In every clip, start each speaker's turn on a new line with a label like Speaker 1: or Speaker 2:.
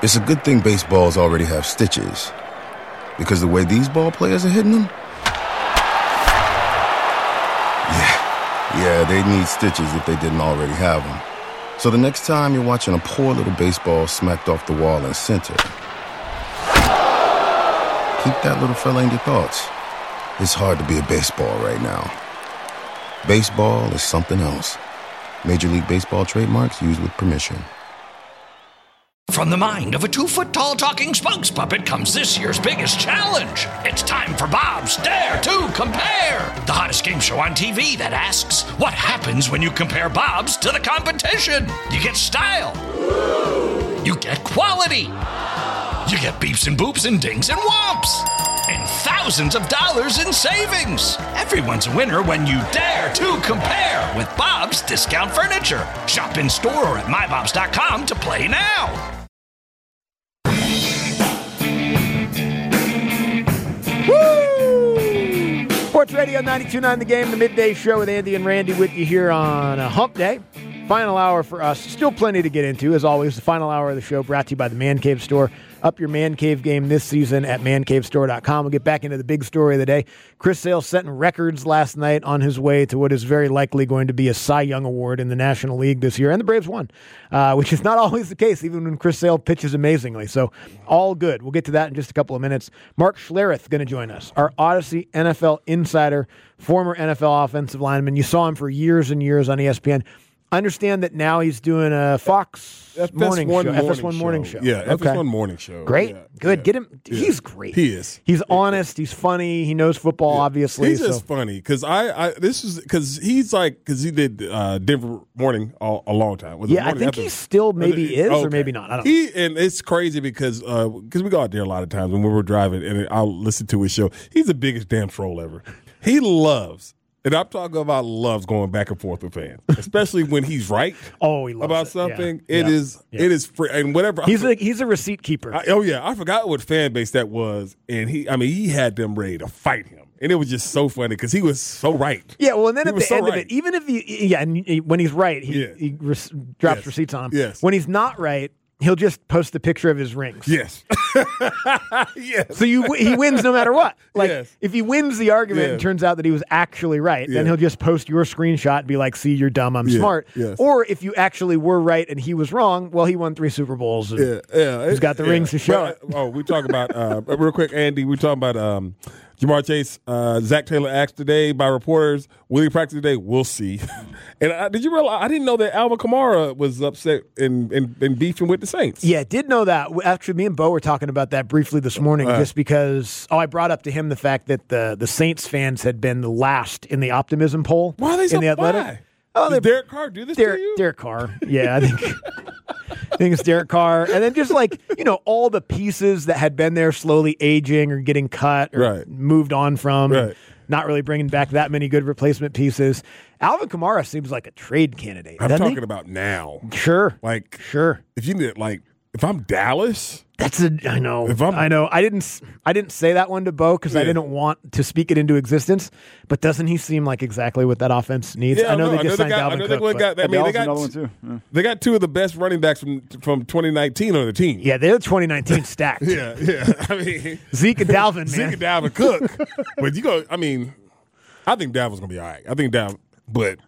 Speaker 1: It's a good thing baseballs already have stitches, because the way these ball players are hitting them, yeah, they need stitches if they didn't already have them. So the next time you're watching a poor little baseball smacked off the wall in center, keep that little fella in your thoughts. It's hard to be a baseball right now. Baseball is something else. Major League Baseball trademarks used with permission.
Speaker 2: From the mind of a 2-foot-tall talking spokes puppet comes this year's biggest challenge. It's time for Bob's Dare to Compare, the hottest game show on TV that asks, what happens when you compare Bob's to the competition? You get style. You get quality. You get beeps and boops and dings and whomps. And thousands of dollars in savings. Everyone's a winner when you dare to compare with Bob's Discount Furniture. Shop in store or at mybobs.com to play now.
Speaker 3: Woo! Sports Radio 92.9 The Game, the midday show with Andy and Randy with you here on a hump day. Final hour for us. Still plenty to get into. As always, the final hour of the show brought to you by the Man Cave Store. Up your Man Cave game this season at mancavestore.com. We'll get back into the big story of the day. Chris Sale setting records last night on his way to what is very likely going to be a Cy Young Award in the National League this year. And the Braves won, which is not always the case, even when Chris Sale pitches amazingly. So all good. We'll get to that in just a couple of minutes. Mark Schlereth going to join us, our Odyssey NFL insider, former NFL offensive lineman. You saw him for years and years on ESPN. Understand that now he's doing a Fox FS1 morning show.
Speaker 4: Yeah,
Speaker 3: okay.
Speaker 4: FS1 morning show.
Speaker 3: Great.
Speaker 4: Yeah,
Speaker 3: Good.
Speaker 4: yeah.
Speaker 3: Get him.
Speaker 4: Yeah.
Speaker 3: He's great.
Speaker 4: He is.
Speaker 3: He's honest. He's funny. He knows football, obviously.
Speaker 4: He's just funny because he did Denver Morning a long time.
Speaker 3: I think he still maybe is or maybe not. I don't know.
Speaker 4: And it's crazy because we go out there a lot of times when we're driving and I'll listen to his show. He's the biggest damn troll ever. He loves. And I'm talking about loves going back and forth with fans, especially when he's right.
Speaker 3: Oh, he loves
Speaker 4: about
Speaker 3: it.
Speaker 4: something.
Speaker 3: Yeah.
Speaker 4: It is free and whatever.
Speaker 3: He's a receipt keeper.
Speaker 4: I forgot what fan base that was, and he had them ready to fight him, and it was just so funny because he was so right.
Speaker 3: Yeah, well, and then at the end of it, even if when he's right, he drops receipts on him.
Speaker 4: Yes.
Speaker 3: When he's not right, he'll just post the picture of his rings.
Speaker 4: Yes. Yes.
Speaker 3: So he wins no matter what. Like,
Speaker 4: yes.
Speaker 3: If he wins the argument and turns out that he was actually right, then he'll just post your screenshot and be like, see, you're dumb, I'm smart.
Speaker 4: Yes.
Speaker 3: Or if you actually were right and he was wrong, well, he won 3 Super Bowls. He's got the rings to show it.
Speaker 4: We talk about, real quick, Andy, we talking about Jamar Chase, Zach Taylor asked today by reporters, will he practice today? We'll see. And did you realize, I didn't know that Alvin Kamara was upset and beefing with the Saints.
Speaker 3: Yeah, did know that. Actually, me and Bo were talking about that briefly this morning just because I brought up to him the fact that the Saints fans had been the last in the optimism poll.
Speaker 4: Why are they so
Speaker 3: in the Athletic.
Speaker 4: Why?
Speaker 3: Oh,
Speaker 4: Does Derek Carr do this to you?
Speaker 3: Derek Carr. Yeah, I think it's Derek Carr. And then just all the pieces that had been there slowly aging or getting cut or moved on from.
Speaker 4: Right.
Speaker 3: Not really bringing back that many good replacement pieces. Alvin Kamara seems like a trade candidate.
Speaker 4: I'm talking about now.
Speaker 3: Sure.
Speaker 4: Sure. If you need if I'm Dallas.
Speaker 3: I know. I know. I didn't say that one to Bo because I didn't want to speak it into existence. But doesn't he seem like exactly what that offense needs?
Speaker 4: Yeah,
Speaker 3: I know they just signed Dalvin
Speaker 4: Cook. They got 2 of the best running backs from 2019 on the team.
Speaker 3: Yeah, they're 2019 stacked.
Speaker 4: yeah. I mean,
Speaker 3: Zeke and Dalvin, man.
Speaker 4: Zeke and Dalvin Cook. But I think Dalvin's gonna be all right. I think Dalvin, but.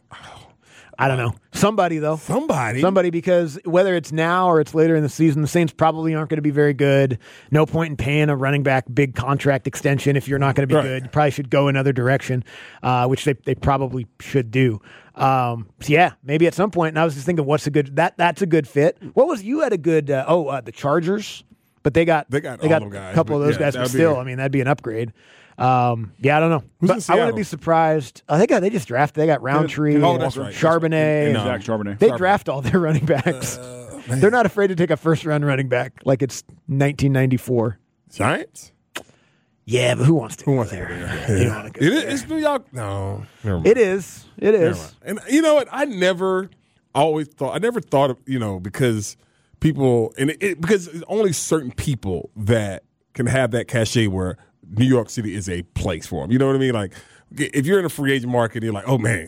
Speaker 3: I don't know. Somebody, though.
Speaker 4: Somebody,
Speaker 3: because whether it's now or it's later in the season, the Saints probably aren't going to be very good. No point in paying a running back big contract extension if you're not going to be good. You probably should go another direction, which they probably should do. So yeah, maybe at some point. And I was just thinking, what's a good that's a good fit. What was you had a good the Chargers, but they got
Speaker 4: all them guys,
Speaker 3: a couple of those guys, but still, that'd be an upgrade. I don't know. But I wouldn't be surprised. I think they just drafted. They got Roundtree,
Speaker 4: that's right.
Speaker 3: Charbonnet,
Speaker 5: Zach Charbonnet.
Speaker 3: They draft all their running backs. They're not afraid to take a first-round running back like it's 1994.
Speaker 4: Giants?
Speaker 3: Yeah, but who wants to?
Speaker 4: Who wants
Speaker 3: there?
Speaker 4: to?
Speaker 3: You don't want to go there.
Speaker 4: It's New York. No, never mind.
Speaker 3: It is. It is.
Speaker 4: And you know what? I never thought of because people because it's only certain people that can have that cachet where New York City is a place for them. You know what I mean? Like, if you're in a free agent market, you're like, oh man,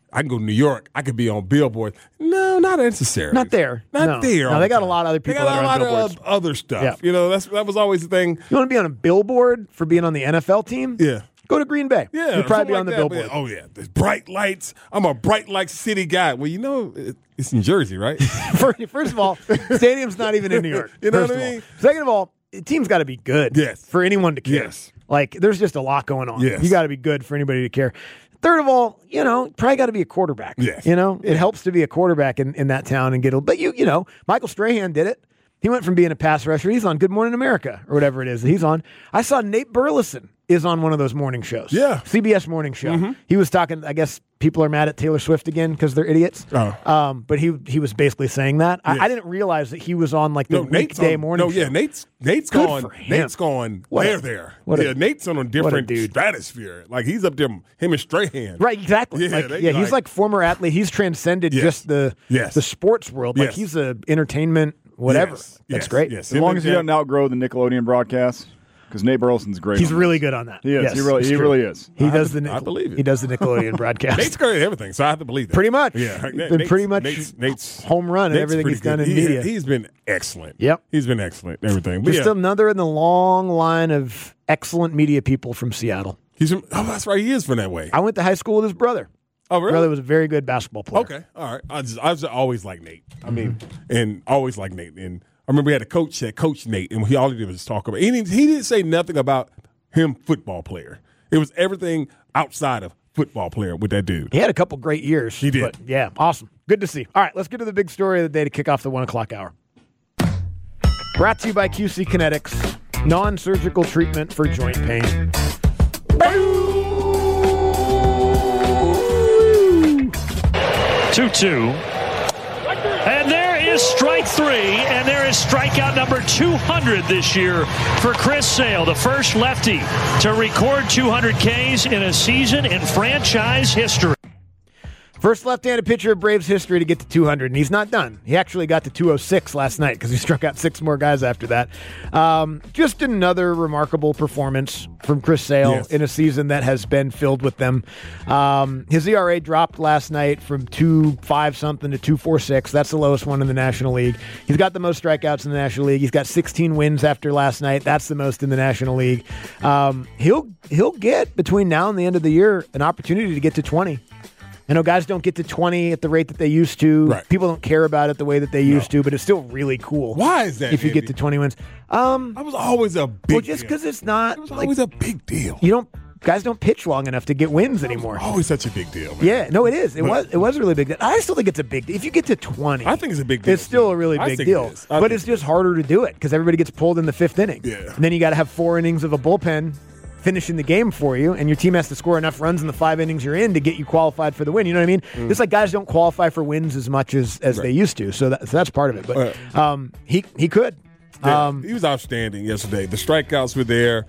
Speaker 4: I can go to New York. I could be on billboards. No, not necessarily.
Speaker 3: Not there.
Speaker 4: Not there.
Speaker 3: No, they got a lot of other people
Speaker 4: They got
Speaker 3: that
Speaker 4: a
Speaker 3: are on
Speaker 4: lot
Speaker 3: billboards.
Speaker 4: of other stuff.
Speaker 3: Yeah.
Speaker 4: You know, that was always the thing.
Speaker 3: You want to be on a billboard for being on the NFL team?
Speaker 4: Yeah.
Speaker 3: Go to Green Bay.
Speaker 4: Yeah.
Speaker 3: You'll probably be
Speaker 4: something
Speaker 3: on the
Speaker 4: like that.
Speaker 3: billboard.
Speaker 4: But, oh, yeah. There's bright lights. I'm a bright light city guy. Well, you know, it's in Jersey, right?
Speaker 3: First of all, stadium's not even in New York.
Speaker 4: You know
Speaker 3: first
Speaker 4: what I
Speaker 3: of all.
Speaker 4: mean?
Speaker 3: Second of all, the team's got to be good
Speaker 4: Yes.
Speaker 3: for anyone to care.
Speaker 4: Yes.
Speaker 3: Like, there's just a lot going on.
Speaker 4: Yes.
Speaker 3: You got to be good for anybody to care. Third of all, you know, probably got to be a quarterback.
Speaker 4: Yes.
Speaker 3: You know, it helps to be a quarterback in that town and get a. But you know, Michael Strahan did it. He went from being a pass rusher. He's on Good Morning America or whatever it is that he's on. I saw Nate Burleson is on one of those morning shows.
Speaker 4: Yeah.
Speaker 3: CBS morning show. He was talking, I guess people are mad at Taylor Swift again because they're idiots.
Speaker 4: Oh.
Speaker 3: But he was basically saying that.
Speaker 4: Yes.
Speaker 3: I didn't realize that he was on like the
Speaker 4: Nate's
Speaker 3: weekday
Speaker 4: on,
Speaker 3: morning show.
Speaker 4: Yeah, Nate's
Speaker 3: Good
Speaker 4: going.
Speaker 3: for him.
Speaker 4: Nate's going.
Speaker 3: What a-
Speaker 4: there.
Speaker 3: what a-
Speaker 4: Yeah, Nate's on a different
Speaker 3: dude.
Speaker 4: stratosphere. Like he's up there. Him and Strahan.
Speaker 3: Right, exactly.
Speaker 4: Yeah,
Speaker 3: He's like former athlete. He's transcended
Speaker 4: Yes.
Speaker 3: just the
Speaker 4: Yes.
Speaker 3: the sports world. Like
Speaker 4: Yes.
Speaker 3: he's a entertainment whatever.
Speaker 4: Yes.
Speaker 3: That's
Speaker 4: Yes.
Speaker 3: great.
Speaker 4: Yes.
Speaker 5: As long as he doesn't outgrow the Nickelodeon broadcast, because Nate Burleson's great.
Speaker 3: He's
Speaker 5: on
Speaker 3: really
Speaker 5: this.
Speaker 3: good on that.
Speaker 5: He is.
Speaker 3: Yes,
Speaker 5: he
Speaker 3: it's true.
Speaker 5: really is.
Speaker 3: He does the
Speaker 4: I believe it.
Speaker 3: He does the Nickelodeon broadcast.
Speaker 4: Nate's great at everything, so I have to believe that.
Speaker 3: Pretty much.
Speaker 4: Yeah.
Speaker 3: Been pretty much
Speaker 4: Nate's
Speaker 3: home run at
Speaker 4: Nate's
Speaker 3: everything
Speaker 4: pretty
Speaker 3: he's done
Speaker 4: good.
Speaker 3: in media.
Speaker 4: He's been excellent.
Speaker 3: Yep.
Speaker 4: He's been excellent. Everything. But
Speaker 3: Just
Speaker 4: yeah,
Speaker 3: another in the long line of excellent media people from Seattle.
Speaker 4: he's from, that's right. He is from that way.
Speaker 3: I went to high school with his brother.
Speaker 4: Oh, really?
Speaker 3: Brother was a very good basketball player.
Speaker 4: Okay. All right. I just always liked Nate. I mean, and always liked Nate. And I remember we had a coach that coached Nate, and all he did was talk about. He didn't say nothing about him football player. It was everything outside of football player with that dude.
Speaker 3: He had a couple great years.
Speaker 4: He did.
Speaker 3: But yeah, awesome. Good to see. All right, let's get to the big story of the day to kick off the 1 o'clock hour. Brought to you by QC Kinetics, non-surgical treatment for joint pain.
Speaker 6: 2-2. And there is strike three, and there is strikeout number 200 this year for Chris Sale, the first lefty to record 200 Ks in a season in franchise history.
Speaker 3: First left-handed pitcher of Braves history to get to 200, and he's not done. He actually got to 206 last night because he struck out 6 more guys after that. Just another remarkable performance from Chris Sale in a season that has been filled with them. His ERA dropped last night from 2.5-something to 2.46. That's the lowest one in the National League. He's got the most strikeouts in the National League. He's got 16 wins after last night. That's the most in the National League. He'll get, between now and the end of the year, an opportunity to get to 20. I know guys don't get to 20 at the rate that they used to.
Speaker 4: Right.
Speaker 3: People don't care about it the way that they used to, but it's still really cool.
Speaker 4: Why is that,
Speaker 3: if you get
Speaker 4: Andy?
Speaker 3: to 20 wins?
Speaker 4: I was always a big
Speaker 3: Well, just
Speaker 4: deal.
Speaker 3: because it's not
Speaker 4: It was
Speaker 3: like
Speaker 4: always a big deal.
Speaker 3: guys don't pitch long enough to get wins anymore.
Speaker 4: Always such a big deal. Man.
Speaker 3: Yeah, no, it is. It
Speaker 4: But-
Speaker 3: was a really big deal. I still think it's a big deal. If you get to 20,
Speaker 4: I think it's a big deal.
Speaker 3: it's still a really
Speaker 4: I
Speaker 3: big
Speaker 4: think
Speaker 3: deal.
Speaker 4: it is. I
Speaker 3: But
Speaker 4: think
Speaker 3: it's just harder to do it because everybody gets pulled in the 5th inning.
Speaker 4: Yeah.
Speaker 3: And then you got to have 4 innings of a bullpen finishing the game for you, and your team has to score enough runs in the 5 innings you're in to get you qualified for the win. You know what I mean? It's like guys don't qualify for wins as much as they used to, so that's part of it. But he could.
Speaker 4: Yeah, he was outstanding yesterday. The strikeouts were there.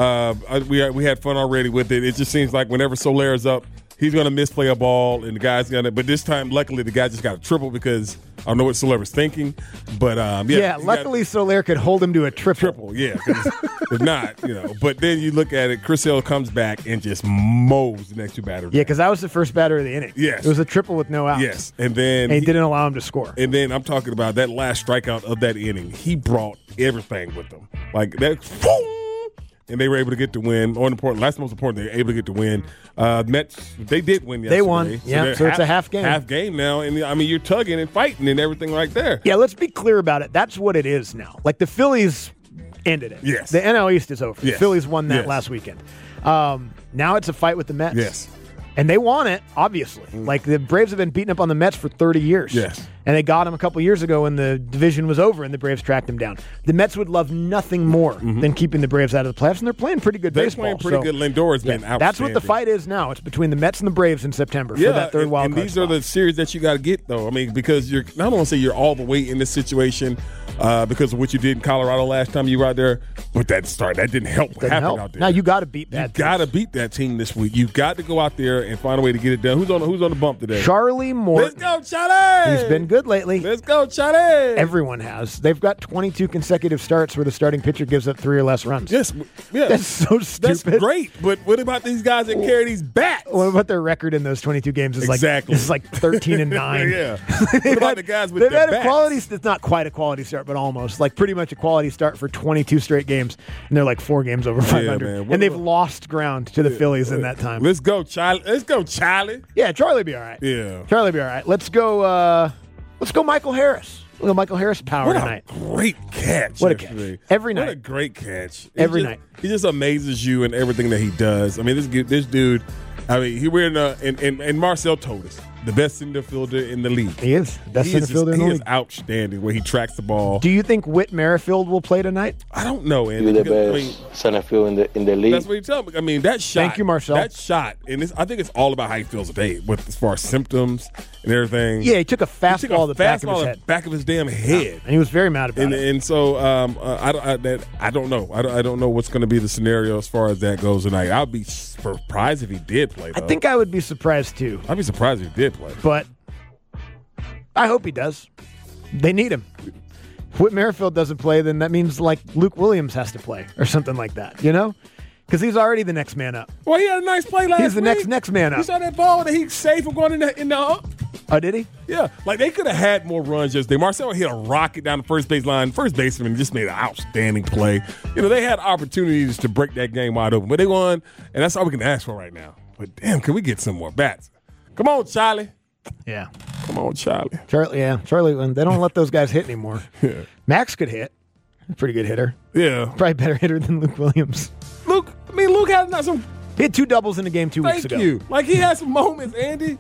Speaker 4: We had fun already with it. It just seems like whenever Solaire's up, he's going to misplay a ball, and the guy's going to. But this time, luckily, the guy just got a triple because I don't know what Soler was thinking. But
Speaker 3: luckily Soler could hold him to a triple.
Speaker 4: Yeah, 'cause if not, But then you look at it, Chris Sale comes back and just mows the next 2 batters.
Speaker 3: Yeah, because that was the first batter of the inning.
Speaker 4: Yes.
Speaker 3: It was a triple with no outs.
Speaker 4: Yes, and then
Speaker 3: And he didn't allow him to score.
Speaker 4: And then I'm talking about that last strikeout of that inning. He brought everything with him. Like that, and they were able to get the win. That's the most important. They were able to get the win. Mets, they did win yesterday.
Speaker 3: They won. Yeah,
Speaker 4: they're
Speaker 3: so it's a half game.
Speaker 4: Half game now. And I mean, you're tugging and fighting and everything right there.
Speaker 3: Yeah, let's be clear about it. That's what it is now. Like the Phillies ended it.
Speaker 4: Yes.
Speaker 3: The NL East is over. The
Speaker 4: Yes.
Speaker 3: Phillies won that
Speaker 4: Yes.
Speaker 3: last weekend. Now it's a fight with the Mets.
Speaker 4: Yes.
Speaker 3: And they want it, obviously. Like the Braves have been beating up on the Mets for 30 years.
Speaker 4: Yes.
Speaker 3: And they got them a couple years ago when the division was over and the Braves tracked them down. The Mets would love nothing more than keeping the Braves out of the playoffs, and they're playing pretty good
Speaker 4: They're
Speaker 3: baseball.
Speaker 4: playing pretty good. Lindor has been outstanding.
Speaker 3: That's what the fight is now. It's between the Mets and the Braves in September for that third wild
Speaker 4: and
Speaker 3: card
Speaker 4: these are
Speaker 3: spot.
Speaker 4: the series that you got to get, though. I mean, because I don't want to say you're all the way in this situation because of what you did in Colorado last time you were out there, but that didn't help what
Speaker 3: Doesn't
Speaker 4: happened
Speaker 3: help.
Speaker 4: out there.
Speaker 3: Now you got to beat
Speaker 4: You
Speaker 3: that.
Speaker 4: got to beat that team this week. You got to go out there and find a way to get it done. Who's on the bump today?
Speaker 3: Charlie Morton.
Speaker 4: Let's go, Charlie!
Speaker 3: He's been good. good lately.
Speaker 4: Let's go, Charlie.
Speaker 3: Everyone has. They've got 22 consecutive starts where the starting pitcher gives up 3 or less runs.
Speaker 4: Yes, yeah.
Speaker 3: That's so stupid.
Speaker 4: That's great, but what about these guys that carry these bats?
Speaker 3: What about their record in those 22 games? It's like 13-9.
Speaker 4: Yeah. What about the guys with
Speaker 3: they've
Speaker 4: their
Speaker 3: had
Speaker 4: bats?
Speaker 3: a quality. It's not quite a quality start, but almost like pretty much a quality start for 22 straight games, and they're like 4 games over 500,
Speaker 4: man.
Speaker 3: and they've lost ground to the Phillies in that time.
Speaker 4: Let's go, Charlie. Let's go, Charlie.
Speaker 3: Yeah, Charlie be all right.
Speaker 4: Yeah,
Speaker 3: Charlie be all right. Let's go. Michael Harris. Look at Michael Harris power
Speaker 4: what
Speaker 3: tonight.
Speaker 4: a great catch.
Speaker 3: What a catch. Every night.
Speaker 4: What a great catch.
Speaker 3: Every night.
Speaker 4: He just amazes you in everything that he does. I mean, this dude, we're and Marcel told us, the best center fielder in the league.
Speaker 3: He is. Best center fielder in the league.
Speaker 4: He is outstanding where he tracks the ball.
Speaker 3: Do you think Whit Merrifield will play tonight?
Speaker 4: I don't know, Andy.
Speaker 7: You're the best center field in the league.
Speaker 4: That's what you tell me. I mean, that shot.
Speaker 3: Thank you, Marcel.
Speaker 4: That shot, and I think it's all about how he feels today, as far as symptoms and everything.
Speaker 3: Yeah, he took a fastball to the back of his head.
Speaker 4: Back of his damn head.
Speaker 3: And he was very mad about it.
Speaker 4: And so I don't know. I don't know what's going to be the scenario as far as that goes tonight. I'd be surprised if he did play, though.
Speaker 3: I think I would be surprised, too.
Speaker 4: I'd be surprised if he did play.
Speaker 3: But I hope he does. They need him. If Whit Merrifield doesn't play, then that means like Luke Williams has to play or something like that, you know? Because he's already the next man up.
Speaker 4: Well, he had a nice play last week.
Speaker 3: He's the next man up.
Speaker 4: You saw that ball that he's safe from going in the up?
Speaker 3: Oh, did he?
Speaker 4: Yeah. Like, they could have had more runs yesterday. Marcel hit a rocket down the first base line. First baseman just made an outstanding play. You know, they had opportunities to break that game wide open. But they won, and that's all we can ask for right now. But, damn, can we get some more bats? Come on, Charlie.
Speaker 3: Yeah.
Speaker 4: Come on, Charlie.
Speaker 3: Charlie, they don't let those guys hit anymore.
Speaker 4: Yeah.
Speaker 3: Max could hit. A pretty good hitter.
Speaker 4: Yeah.
Speaker 3: Probably better hitter than Luke Williams.
Speaker 4: Luke had not some.
Speaker 3: He had 2 doubles in the game 2 weeks ago.
Speaker 4: Thank you. Like, he had some moments, Andy.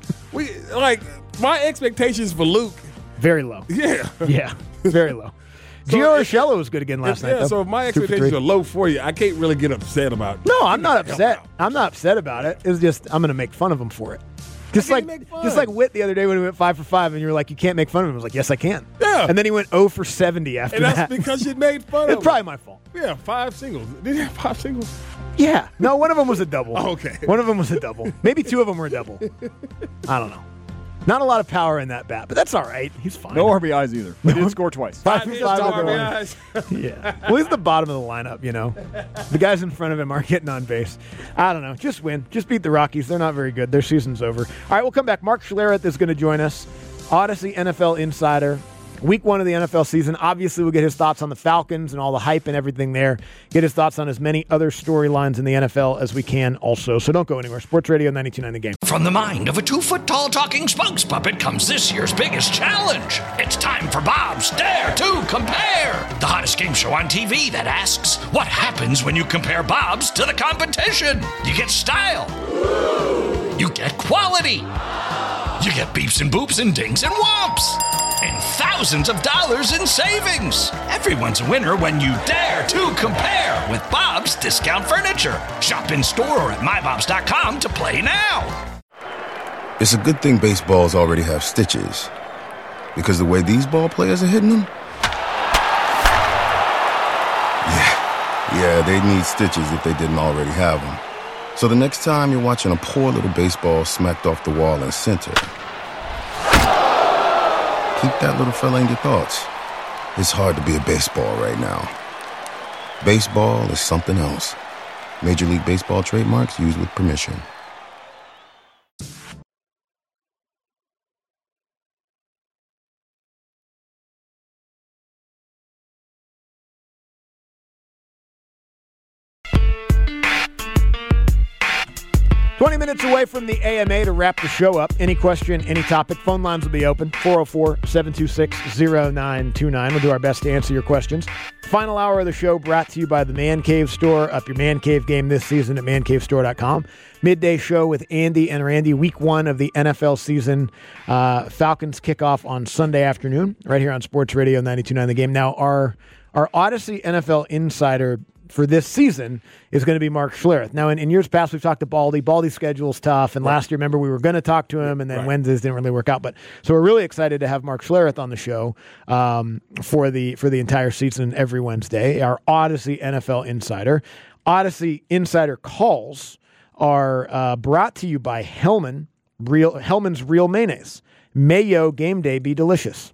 Speaker 4: My expectations for Luke.
Speaker 3: Very low.
Speaker 4: Yeah.
Speaker 3: Yeah. Very low. Gio Urshela was good again last night.
Speaker 4: Yeah, so if my expectations are low for you, I can't really get upset about it.
Speaker 3: No, I'm not upset. I'm not upset about it. It's just I'm going to make fun of him for it. Just like Whit the other day when he went 5 for 5, and you were like, you can't make fun of him. I was like, yes, I can.
Speaker 4: Yeah.
Speaker 3: And then he went 0 for 70 after that.
Speaker 4: And that's because you made fun of him.
Speaker 3: It's probably my fault.
Speaker 4: Yeah, 5 singles. Did he have 5 singles?
Speaker 3: Yeah. No, one of them was a double.
Speaker 4: Oh, okay.
Speaker 3: One of them was a double. Maybe 2 of them were a double. I don't know. Not a lot of power in that bat, but that's all right. He's fine.
Speaker 5: No RBIs either. He did score twice.
Speaker 3: 5 for 5
Speaker 4: RBIs.
Speaker 3: Yeah. Well, he's the bottom of the lineup, you know. The guys in front of him aren't getting on base. I don't know. Just win. Just beat the Rockies. They're not very good. Their season's over. All right, we'll come back. Mark Schlereth is going to join us. Odyssey NFL Insider. Week 1 of the NFL season. Obviously, we'll get his thoughts on the Falcons and all the hype and everything there. Get his thoughts on as many other storylines in the NFL as we can also. So don't go anywhere. Sports Radio 92.9 The Game.
Speaker 2: From the mind of a 2-foot-tall talking spokes puppet comes this year's biggest challenge. It's time for Bob's Dare to Compare, the hottest game show on TV that asks, what happens when you compare Bob's to the competition? You get style. You get quality. You get beeps and boops and dings and whomps. And thousands of dollars in savings. Everyone's a winner when you dare to compare with Bob's Discount Furniture. Shop in store or at mybobs.com to play now.
Speaker 1: It's a good thing baseballs already have stitches. Because the way these ball players are hitting them? Yeah, they need stitches if they didn't already have them. So the next time you're watching a poor little baseball smacked off the wall in center, keep that little fella in your thoughts. It's hard to be a baseball right now. Baseball is something else. Major League Baseball trademarks used with permission.
Speaker 3: Minutes away from the AMA to wrap the show up. Any question, any topic, phone lines will be open. 404-726-0929. We'll do our best to answer your questions. Final hour of the show brought to you by the Man Cave Store. Up your Man Cave game this season at mancavestore.com. Midday show with Andy and Randy. Week 1 of the NFL season. Falcons kickoff on Sunday afternoon right here on Sports Radio 92.9 The Game. Now, our Odyssey NFL Insider for this season is going to be Mark Schlereth. Now, in years past, we've talked to Baldy. Baldy's schedule's tough, and last year, remember, we were going to talk to him, and then Wednesdays didn't really work out. But so we're really excited to have Mark Schlereth on the show for the entire season every Wednesday. Our Odyssey NFL Insider. Odyssey Insider calls are brought to you by Hellman's Real Mayonnaise. Mayo game day be delicious?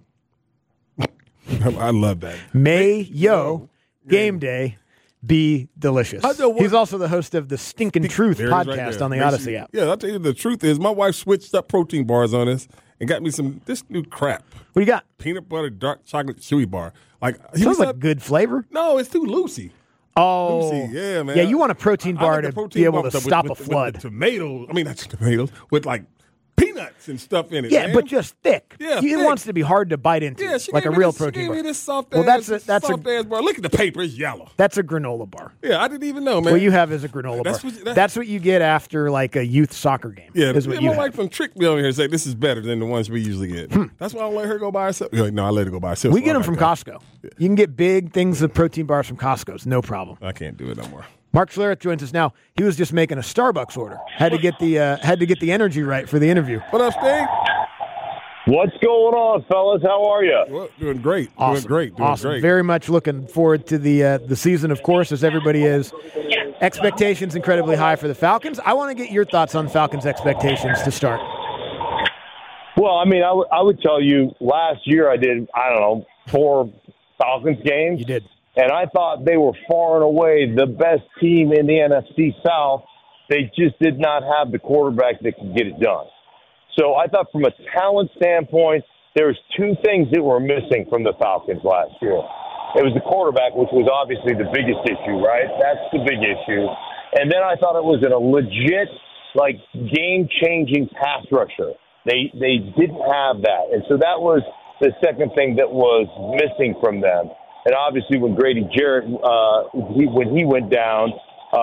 Speaker 4: I love that.
Speaker 3: Mayo game day be delicious. He's also the host of the Stinkin' Truth podcast on the Odyssey app.
Speaker 4: Yeah, I'll tell you the truth is my wife switched up protein bars on us and got me this new crap.
Speaker 3: What do you got?
Speaker 4: Peanut butter dark chocolate chewy bar. Like
Speaker 3: sounds like good flavor.
Speaker 4: No, it's too loosey.
Speaker 3: Oh,
Speaker 4: Lucy, yeah, man.
Speaker 3: Yeah, you want a protein bar to be able to stop a flood.
Speaker 4: With tomatoes, not tomatoes, with like peanuts and stuff in it.
Speaker 3: Yeah,
Speaker 4: man.
Speaker 3: but just thick.
Speaker 4: Yeah,
Speaker 3: it wants to be hard to bite into.
Speaker 4: Yeah,
Speaker 3: like a real protein bar.
Speaker 4: She gave me this soft
Speaker 3: ass
Speaker 4: bar. Look at the paper; it's yellow.
Speaker 3: That's a granola bar.
Speaker 4: Yeah, I didn't even know, man.
Speaker 3: What you have is a granola bar. That's what you get after like a youth soccer game.
Speaker 4: Yeah,
Speaker 3: is what
Speaker 4: my wife from tricked me over here and say this is better than the ones we usually get. That's why I don't let her go by herself. No, I let her go by herself.
Speaker 3: We get them from Costco. Yeah. You can get big things of protein bars from Costco's, no problem.
Speaker 4: I can't do it no more.
Speaker 3: Mark Schlereth joins us now. He was just making a Starbucks order. Had to get the energy right for the interview.
Speaker 4: What up, Sting?
Speaker 8: What's going on, fellas? How are you?
Speaker 4: Well, doing great.
Speaker 3: Awesome.
Speaker 4: Doing great.
Speaker 3: Very much looking forward to the season, of course, as everybody is. Expectations incredibly high for the Falcons. I want to get your thoughts on Falcons' expectations to start.
Speaker 8: Well, I would tell you last year I did, 4 Falcons games.
Speaker 3: You did.
Speaker 8: And I thought they were far and away the best team in the NFC South. They just did not have the quarterback that could get it done. So I thought from a talent standpoint, there was 2 things that were missing from the Falcons last year. It was the quarterback, which was obviously the biggest issue, right? That's the big issue. And then I thought it was a legit, game-changing pass rusher. They didn't have that. And so that was the second thing that was missing from them. And obviously, when Grady Jarrett, when he went down,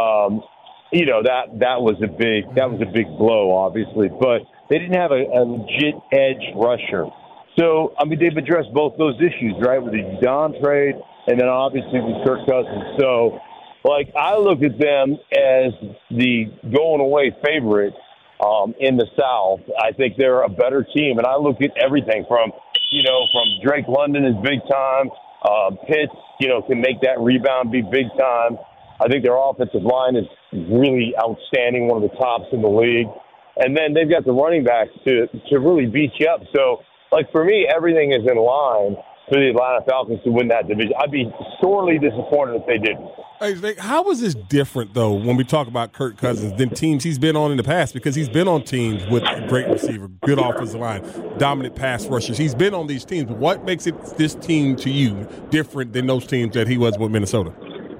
Speaker 8: that was a big blow, obviously. But they didn't have a legit edge rusher. So they've addressed both those issues, right, with the Don trade, and then obviously with Kirk Cousins. So, I look at them as the going away favorite in the South. I think they're a better team, and I look at everything from Drake London is big time. Pitts, can make that rebound be big time. I think their offensive line is really outstanding, one of the tops in the league. And then they've got the running backs to really beat you up. So, for me, everything is in line for the Atlanta Falcons to win that division. I'd be sorely disappointed if they didn't.
Speaker 4: Hey, how is this different, though, when we talk about Kirk Cousins than teams he's been on in the past? Because he's been on teams with great receiver, good offensive line, dominant pass rushers. He's been on these teams. What makes this team to you different than those teams that he was with Minnesota?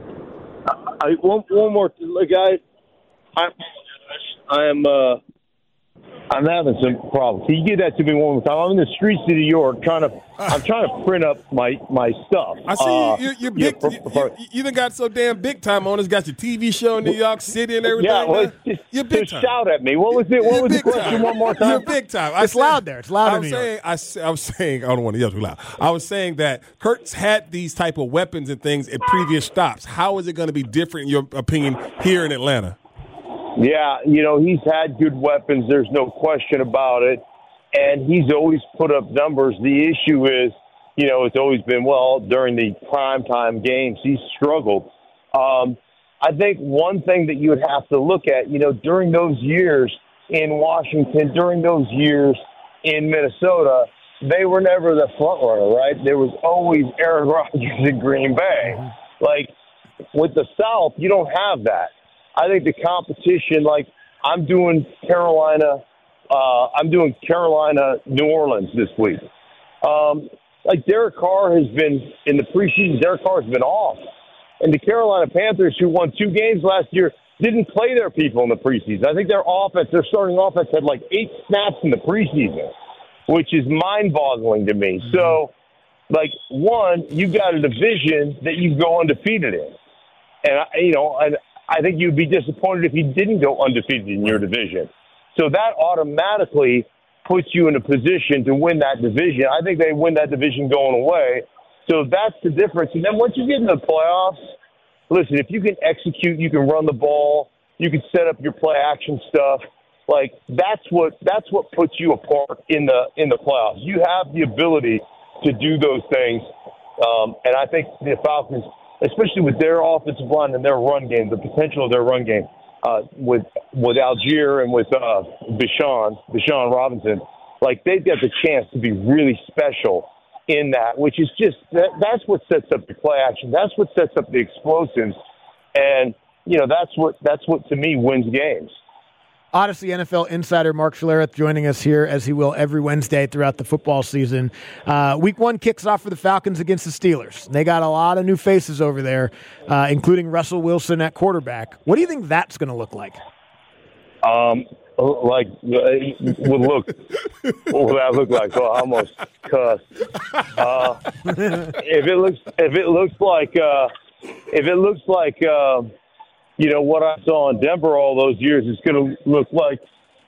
Speaker 8: One more, guys. I'm having some problems. Can you give that to me one more time? I'm in the streets of New York I'm trying to print up my stuff.
Speaker 4: I see you're big. You done got so damn big time on us. Got your TV show in New York City and everything.
Speaker 8: Yeah, well, you're big time. Shout at me. What was it? What was the question? One more time.
Speaker 4: You're big time.
Speaker 3: It's loud there. It's loud in New York.
Speaker 4: I was saying I don't want to yell too loud. I was saying that Kurt's had these type of weapons and things at previous stops. How is it going to be different, in your opinion, here in Atlanta?
Speaker 8: Yeah, he's had good weapons. There's no question about it. And he's always put up numbers. The issue is, it's always been, during the primetime games, he's struggled. I think one thing that you would have to look at, during those years in Washington, during those years in Minnesota, they were never the front runner, right? There was always Aaron Rodgers in Green Bay. With the South, you don't have that. I think the competition, I'm doing Carolina, New Orleans this week. Derek Carr has been, in the preseason, Derek Carr has been off. And the Carolina Panthers, who won 2 games last year, didn't play their people in the preseason. I think their starting offense had 8 snaps in the preseason, which is mind-boggling to me. So, one, you've got a division that you go undefeated in. And, I think you'd be disappointed if you didn't go undefeated in your division. So that automatically puts you in a position to win that division. I think they win that division going away. So that's the difference. And then once you get into the playoffs, listen, if you can execute, you can run the ball, you can set up your play action stuff. That's what puts you apart in the playoffs. You have the ability to do those things. And I think the Falcons, especially with their offensive line and their run game, the potential of their run game, with Algier and with Bichon Robinson, Like, they've got the chance to be really special in that, which is just that's what sets up the play action. That's what sets up the explosives, and that's what to me wins games.
Speaker 3: Odyssey NFL insider Mark Schlereth joining us here, as he will every Wednesday throughout the football season. Week 1 kicks off for the Falcons against the Steelers. They got a lot of new faces over there, including Russell Wilson at quarterback. What do you think that's going to look like?
Speaker 8: What will that look like? Oh, I almost cussed. If it looks like what I saw in Denver all those years, it's going to look like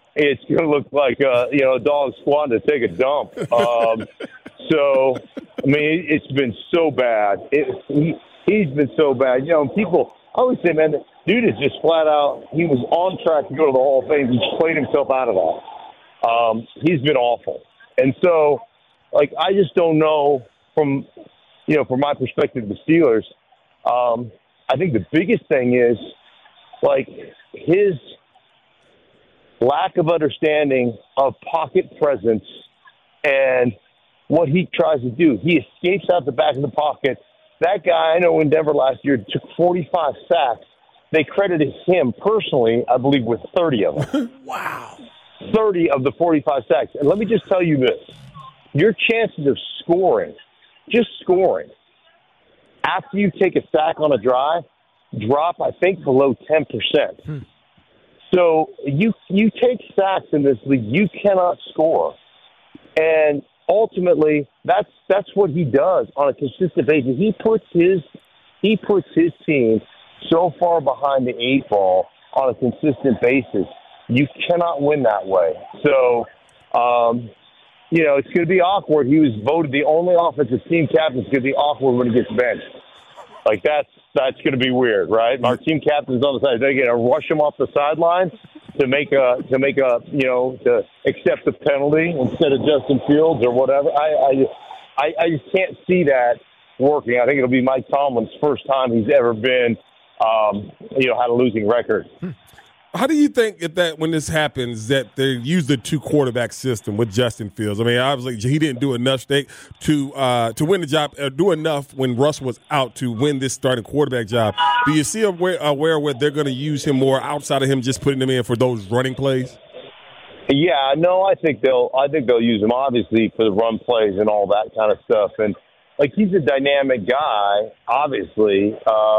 Speaker 8: a dog squatting to take a dump. So I mean, it's been so bad. He's been so bad. People I always say, man, the dude is just flat out. He was on track to go to the Hall of Fame. He just played himself out of that. He's been awful, and so I just don't know from my perspective, the Steelers. I think the biggest thing is his lack of understanding of pocket presence and what he tries to do. He escapes out the back of the pocket. That guy, I know in Denver last year, took 45 sacks. They credited him personally, I believe, with 30 of them.
Speaker 3: Wow.
Speaker 8: 30 of the 45 sacks. And let me just tell you this. Your chances of scoring, after you take a sack on a drive, drop, I think, below 10%. So you take sacks in this league, you cannot score. And ultimately, that's what he does on a consistent basis. He puts his team so far behind the 8 ball on a consistent basis. You cannot win that way. So, it's going to be awkward. He was voted the only offensive team captain. It's going to be awkward when he gets benched. That's going to be weird, right? Our team captain's on the side. They're going to rush him off the sideline to accept the penalty instead of Justin Fields or whatever. I just can't see that working. I think it'll be Mike Tomlin's first time he's ever been, had a losing record.
Speaker 4: How do you think that when this happens that they use the 2 quarterback system with Justin Fields? I mean, obviously he didn't do enough to win the job, do enough when Russ was out to win this starting quarterback job. Do you see where they're going to use him more outside of him just putting him in for those running plays?
Speaker 8: Yeah, no, I think they'll use him obviously for the run plays and all that kind of stuff. And he's a dynamic guy, obviously.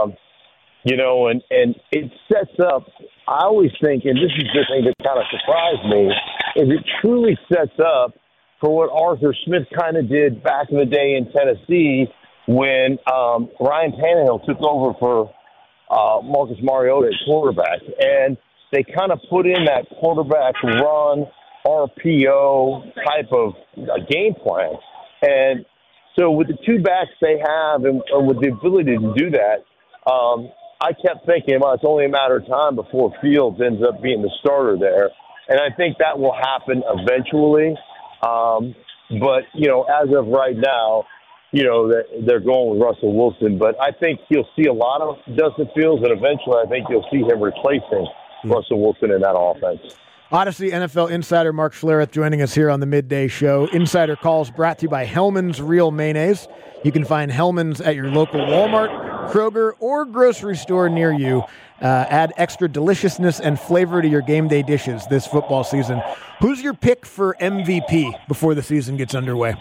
Speaker 8: And it sets up, I always think, and this is the thing that kind of surprised me, is it truly sets up for what Arthur Smith kind of did back in the day in Tennessee when Ryan Tannehill took over for Marcus Mariota at quarterback. And they kind of put in that quarterback run, RPO type of game plan. And so with the 2 backs they have and with the ability to do that, I kept thinking, well, it's only a matter of time before Fields ends up being the starter there. And I think that will happen eventually. But, as of right now, they're going with Russell Wilson. But I think you'll see a lot of Justin Fields, and eventually I think you'll see him replacing Russell Wilson in that offense.
Speaker 3: Odyssey NFL insider Mark Schlereth joining us here on the Midday Show. Insider Calls brought to you by Hellman's Real Mayonnaise. You can find Hellman's at your local Walmart, Kroger, or grocery store near you. Add extra deliciousness and flavor to your game day dishes this football season. Who's your pick for MVP before the season gets underway?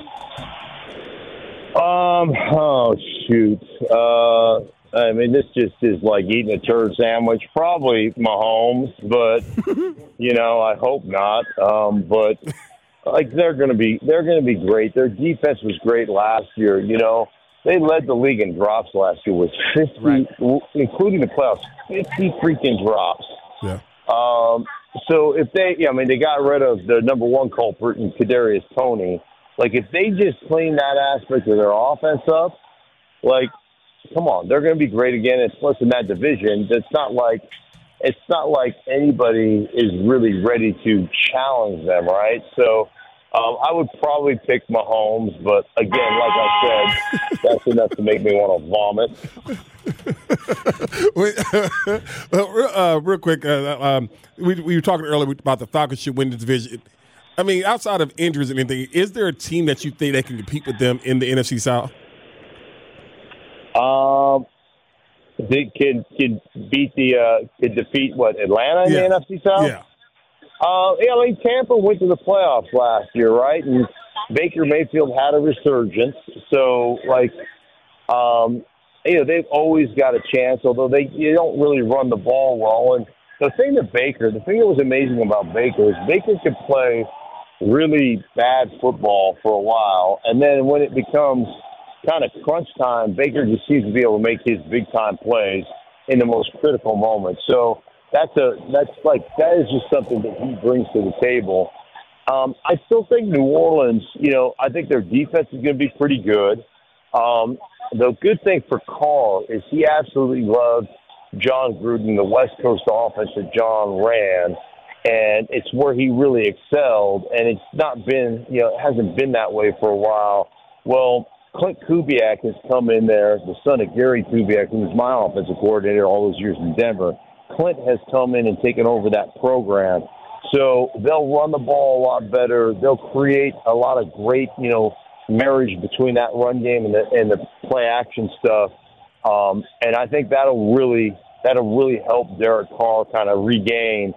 Speaker 8: Oh, shoot. I mean, this just is like eating a turd sandwich. Probably Mahomes, but I hope not. But they're going to be great. Their defense was great last year. They led the league in drops last year with 50, right, including the playoffs, 50 freaking drops.
Speaker 4: Yeah.
Speaker 8: So if they got rid of the number 1 culprit in Kadarius Toney. If they just clean that aspect of their offense up, come on, they're going to be great again. It's plus in that division. It's not like anybody is really ready to challenge them, right? So I would probably pick Mahomes, but again, like I said, that's enough to make me want to
Speaker 4: vomit. Real quick, we were talking earlier about the Falcons should win the division. I mean, outside of injuries and anything, is there a team that you think that can compete with them in the NFC South?
Speaker 8: They can defeat what, Atlanta in the NFC South?
Speaker 4: Yeah.
Speaker 8: I mean, Tampa went to the playoffs last year, right? And Baker Mayfield had a resurgence. So, they've always got a chance, although they don't really run the ball well. And the thing that was amazing about Baker is Baker could play really bad football for a while, and then when it becomes kind of crunch time, Baker just seems to be able to make his big-time plays in the most critical moments. So that is just something that he brings to the table. I still think New Orleans, I think their defense is going to be pretty good. The good thing for Carr is he absolutely loved John Gruden, the West Coast offense that John ran, and it's where he really excelled, and it's not been, it hasn't been that way for a while. Well, Clint Kubiak has come in there, the son of Gary Kubiak, who was my offensive coordinator all those years in Denver. Clint has come in and taken over that program. So they'll run the ball a lot better. They'll create a lot of great, marriage between that run game and the play action stuff. And I think that'll really help Derek Carr kind of regain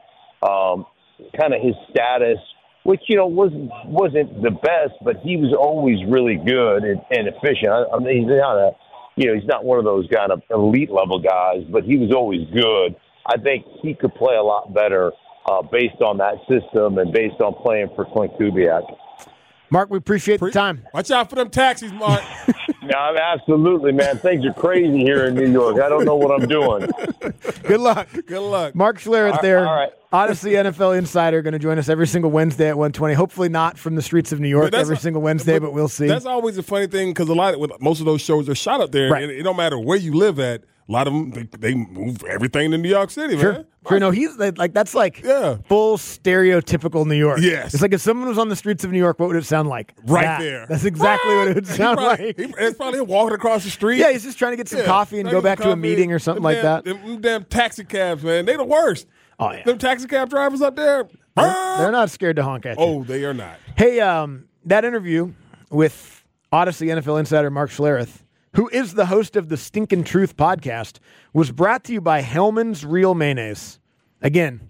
Speaker 8: kind of his status, which, wasn't the best, but he was always really good and efficient. I mean, he's not one of those kind of elite level guys, but he was always good. I think he could play a lot better based on that system and based on playing for Clint Kubiak.
Speaker 3: Mark, we appreciate the time.
Speaker 4: Watch out for them taxis, Mark.
Speaker 8: No, absolutely, man. Things are crazy here in New York. I don't know what I'm doing.
Speaker 3: Good luck.
Speaker 4: Good luck.
Speaker 3: Mark Schlereth there.
Speaker 8: All right.
Speaker 3: Odyssey NFL Insider, going to join us every single Wednesday at 1:20. Hopefully not from the streets of New York every single Wednesday, but we'll see.
Speaker 4: That's always a funny thing because most of those shows are shot up there.
Speaker 3: Right.
Speaker 4: And it don't matter where you live at. A lot of them, they move everything to New York City, man.
Speaker 3: Sure, no, he's that's full stereotypical New York.
Speaker 4: Yes.
Speaker 3: It's like if someone was on the streets of New York, what would it sound like?
Speaker 4: Right there.
Speaker 3: That's exactly what it would sound like.
Speaker 4: It's probably him walking across the street.
Speaker 3: Yeah, he's just trying to get some coffee and go back to a meeting or something like that.
Speaker 4: Them damn taxi cabs, man. They the worst.
Speaker 3: Oh, yeah.
Speaker 4: Them taxi cab drivers up there.
Speaker 3: They're not scared to honk at you.
Speaker 4: Oh, they are not.
Speaker 3: Hey, that interview with Odyssey NFL Insider Mark Schlereth, who is the host of the Stinkin' Truth podcast, was brought to you by Hellman's Real Mayonnaise. Again,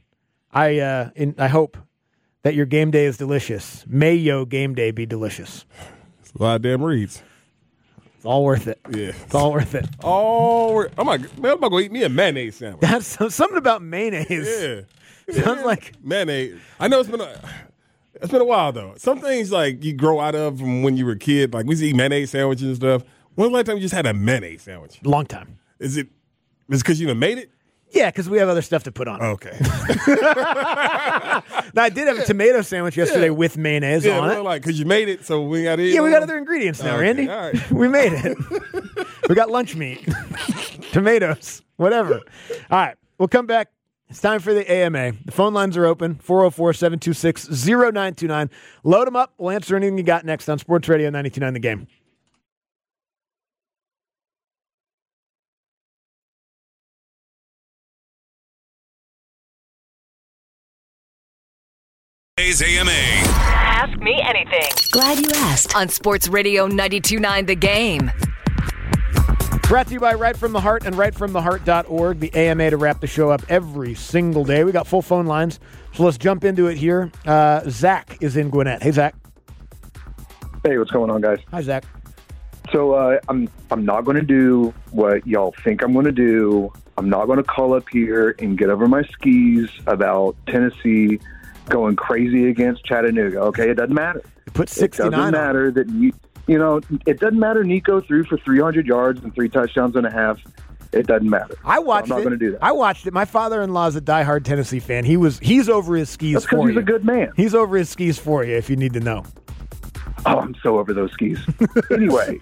Speaker 3: I hope that your game day is delicious. May yo game day be delicious.
Speaker 4: It's a lot of damn reads.
Speaker 3: It's all worth it.
Speaker 4: Yeah.
Speaker 3: It's all worth it.
Speaker 4: I'm about to go eat me a mayonnaise sandwich.
Speaker 3: That's something about mayonnaise.
Speaker 4: Yeah.
Speaker 3: Sounds like
Speaker 4: mayonnaise. I know it's been a while, though. Some things, you grow out of from when you were a kid. Like, we used to eat mayonnaise sandwiches and stuff. When's the last time you just had a mayonnaise sandwich?
Speaker 3: Long time.
Speaker 4: Is it because you made it?
Speaker 3: Yeah, because we have other stuff to put on.
Speaker 4: Okay.
Speaker 3: Now, I did have a tomato sandwich yesterday with mayonnaise on it.
Speaker 4: Because you made it, so we got to eat.
Speaker 3: Yeah, we got other ingredients now, Randy.
Speaker 4: All right.
Speaker 3: We made it. We got lunch meat, tomatoes, whatever. All right, we'll come back. It's time for the AMA. The phone lines are open, 404-726-0929. Load them up. We'll answer anything you got next on Sports Radio 92.9 The Game.
Speaker 9: AMA.
Speaker 10: Ask me anything.
Speaker 11: Glad you asked on Sports Radio 92.9 The Game.
Speaker 3: Brought to you by Right From The Heart and rightfromtheheart.org, the AMA to wrap the show up every single day. We got full phone lines, so let's jump into it here. Zach is in Gwinnett. Hey, Zach.
Speaker 12: Hey, what's going on, guys?
Speaker 3: Hi, Zach.
Speaker 12: So I'm not going to do what y'all think I'm going to do. I'm not going to call up here and get over my skis about Tennessee going crazy against Chattanooga. Okay, it doesn't matter.
Speaker 3: Put 69
Speaker 12: It doesn't matter that it doesn't matter. Nico threw for 300 yards and 3 touchdowns and a half. It doesn't matter.
Speaker 3: I watched
Speaker 12: I'm not going to do that.
Speaker 3: I watched it. My father-in-law is a diehard Tennessee fan. He's over his skis
Speaker 12: That's
Speaker 3: for you.
Speaker 12: He's a good man.
Speaker 3: He's over his skis for you if you need to know.
Speaker 12: Oh, I'm so over those skis. Anyway,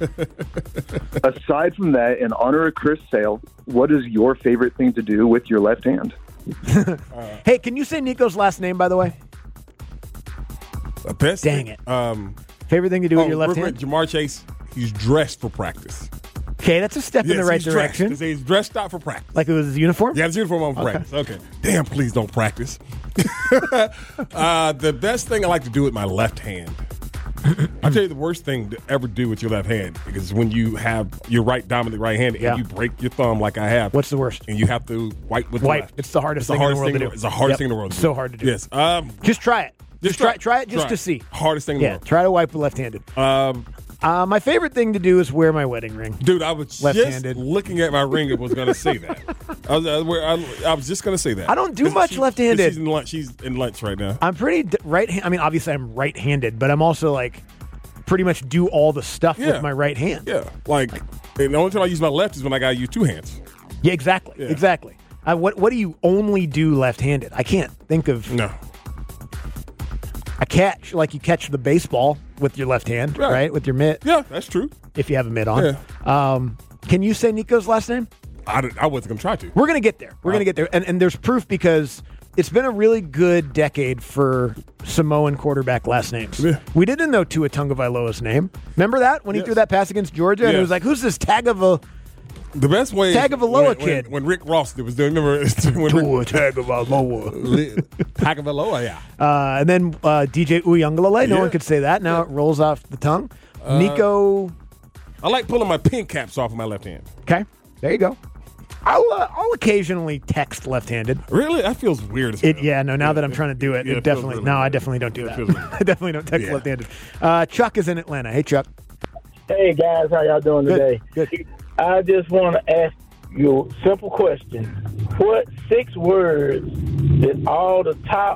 Speaker 12: aside from that, in honor of Chris Sale, what is your favorite thing to do with your left hand?
Speaker 3: Hey, can you say Nico's last name, by the way?
Speaker 4: Dang
Speaker 3: it. Favorite thing to do with your left hand?
Speaker 4: Jamar Chase, he's dressed for practice.
Speaker 3: Okay, that's a step in the right direction.
Speaker 4: He's dressed out for practice.
Speaker 3: Like it was his uniform?
Speaker 4: Yeah, his uniform on for practice. Okay. Damn, please don't practice. The best thing I like to do with my left hand. I'll tell you the worst thing to ever do with your left hand is when you have your dominant right hand and you break your thumb like I have.
Speaker 3: What's the worst?
Speaker 4: And you have to wipe with the left.
Speaker 3: It's the hardest thing in the world to do.
Speaker 4: It's the hardest thing in the world to do.
Speaker 3: So hard to do.
Speaker 4: Yes.
Speaker 3: Just try it. Just try it just to see.
Speaker 4: Hardest thing in the world.
Speaker 3: Try to wipe left-handed. My favorite thing to do is wear my wedding ring.
Speaker 4: Dude, I was
Speaker 3: left-handed.
Speaker 4: just looking at my ring and was going to say that. I was just going to say that.
Speaker 3: I don't do much left-handed.
Speaker 4: She's in lunch right now.
Speaker 3: I'm pretty right-handed. I mean, obviously I'm right-handed, but I'm also like pretty much do all the stuff with my right hand.
Speaker 4: Yeah. And the only time I use my left is when I got to use two hands.
Speaker 3: Yeah, exactly. Yeah. Exactly. What do you only do left-handed? I can't think of.
Speaker 4: No.
Speaker 3: A catch, like you catch the baseball with your left hand, right? With your mitt.
Speaker 4: Yeah, that's true.
Speaker 3: If you have a mitt on.
Speaker 4: Yeah.
Speaker 3: Can you say Nico's last name?
Speaker 4: I wasn't going to try to.
Speaker 3: We're going to get there. We're going to get there. And there's proof because it's been a really good decade for Samoan quarterback last names. Yeah. We didn't know Tua Tagovailoa's name. Remember that? When he threw that pass against Georgia? And it was like, who's this
Speaker 4: The best way
Speaker 3: Tagovailoa kid.
Speaker 4: When Rick Ross was doing, remember when
Speaker 3: Tua Tagovailoa.
Speaker 4: Tagovailoa, yeah.
Speaker 3: And then DJ Uiagalelei. No one could say that. Now it rolls off the tongue. Nico.
Speaker 4: I like pulling my pin caps off of my left hand.
Speaker 3: Okay, there you go. I'll occasionally text left-handed.
Speaker 4: Really? That feels weird.
Speaker 3: Now that I'm trying to do it, it definitely. No, I definitely don't do that. I definitely don't text left-handed. Chuck is in Atlanta. Hey, Chuck.
Speaker 9: Hey guys, how y'all doing today?
Speaker 3: Good.
Speaker 9: I just want to ask you a simple question. What 6 words did all the top